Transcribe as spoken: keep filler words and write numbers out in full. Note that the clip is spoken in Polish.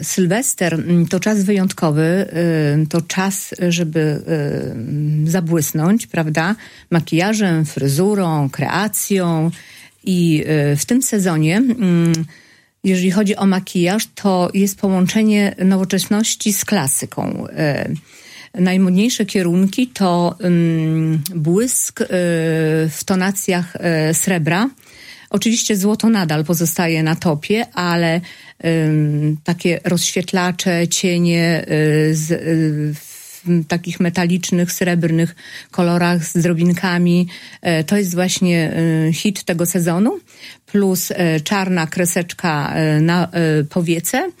Sylwester to czas wyjątkowy, to czas, żeby zabłysnąć, prawda? Makijażem, fryzurą, kreacją. I w tym sezonie, jeżeli chodzi o makijaż, to jest połączenie nowoczesności z klasyką. Najmodniejsze kierunki to błysk w tonacjach srebra. Oczywiście złoto nadal pozostaje na topie, ale um, takie rozświetlacze, cienie y, z, y, w takich metalicznych, srebrnych kolorach z drobinkami. Y, to jest właśnie y, hit tego sezonu. Plus y, czarna kreseczka y, na y, powiece.